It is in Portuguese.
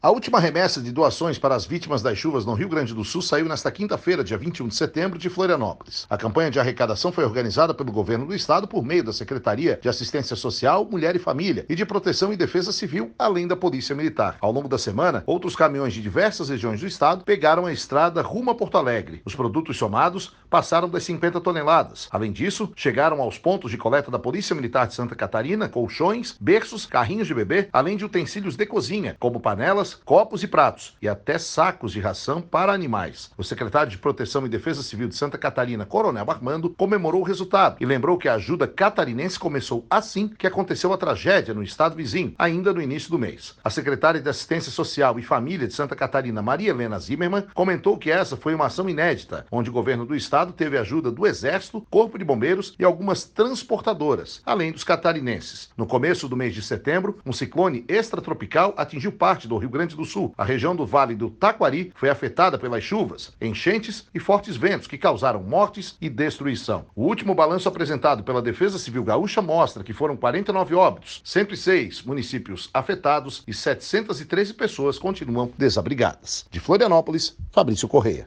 A última remessa de doações para as vítimas das chuvas no Rio Grande do Sul saiu nesta quinta-feira, dia 21 de setembro, de Florianópolis. A campanha de arrecadação foi organizada pelo governo do estado por meio da Secretaria de Assistência Social, Mulher e Família e de Proteção e Defesa Civil, além da Polícia Militar. Ao longo da semana, outros caminhões de diversas regiões do estado pegaram a estrada rumo a Porto Alegre. Os produtos somados passaram das 50 toneladas. Além disso, chegaram aos pontos de coleta da Polícia Militar de Santa Catarina colchões, berços, carrinhos de bebê, além de utensílios de cozinha, como panelas, copos e pratos, e até sacos de ração para animais. O secretário de Proteção e Defesa Civil de Santa Catarina, Coronel Armando, comemorou o resultado e lembrou que a ajuda catarinense começou assim que aconteceu a tragédia no estado vizinho, ainda no início do mês. A secretária de Assistência Social e Família de Santa Catarina, Maria Helena Zimmermann, comentou que essa foi uma ação inédita, onde o governo do estado teve a ajuda do Exército, Corpo de Bombeiros e algumas transportadoras, além dos catarinenses. No começo do mês de setembro, um ciclone extratropical atingiu parte do Rio Grande do Sul. A região do Vale do Taquari foi afetada pelas chuvas, enchentes e fortes ventos que causaram mortes e destruição. O último balanço apresentado pela Defesa Civil Gaúcha mostra que foram 49 óbitos, 106 municípios afetados e 713 pessoas continuam desabrigadas. De Florianópolis, Fabrício Correia.